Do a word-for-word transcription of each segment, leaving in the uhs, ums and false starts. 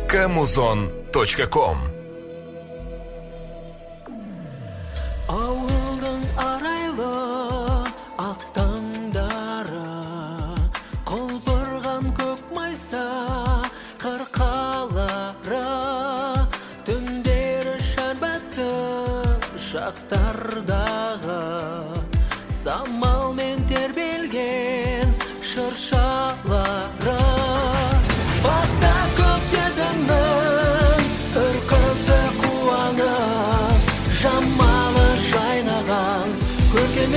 камузон точка ком. Ауылдың арайлы ақ таңдары, құлпырған көк майса қырқалары, түндері шәрбәтті шақтардағы самалмен тербелген шыршалары. Бақта көктедіңмін үр қызды қуанып, жамалы жайнаған көркем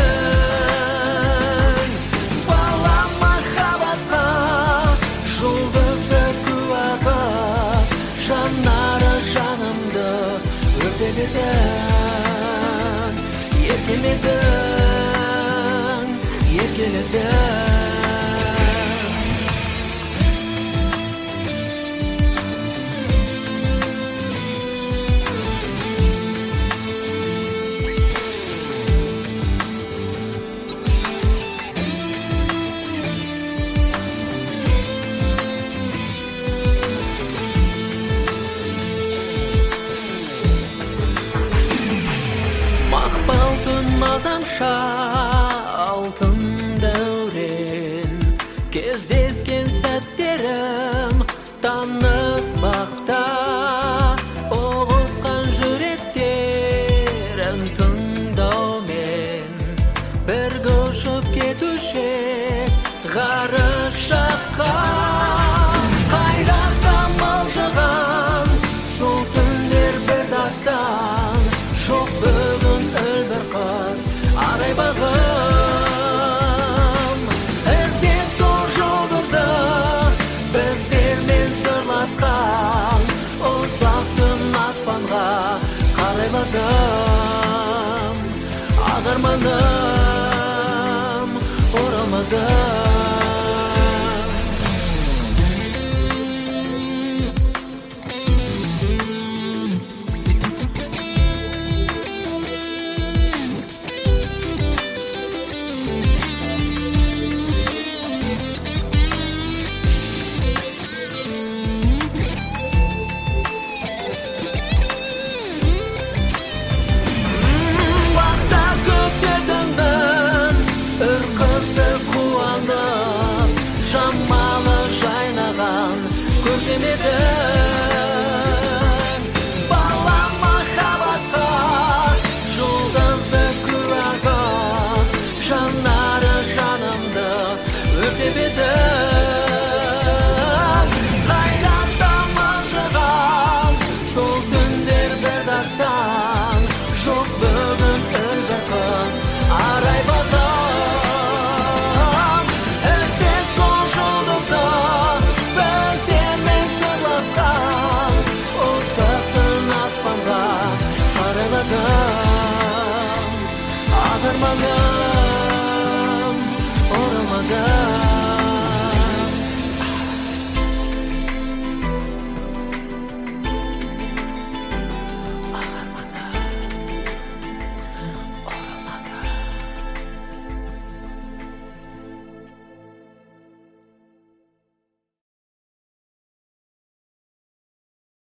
едің. Бала махаббатқа жұлдызды куәға, жанары жанымды өртеп едің. Еркеледің, еркеледің. Мақпалтын мазаңша алтын дәурен, кездескен сәттерім таныспақта, оғысқан жүректерін тыңдаумен бірге ұшып кетуші ғарыш жаққа. Қайрақта мылжыған сол түндер бір дастан, жоқ бүгін өлбір қыз арай бағым. Іздеп сол жұлдызды біздермен сырласқан, ұзақ түн аспанға қарайладым. Ақ арманым оралмады. Жамалы жайнаған көркем едің. Бала махаббатқа жұлдызды куәға, жанары жанымды өртеп едің. Қайрақта мылжыған сол түндер бір дастан, жоқ бүгін өлбір қыз арай бағым. Ақ арманым оралмады.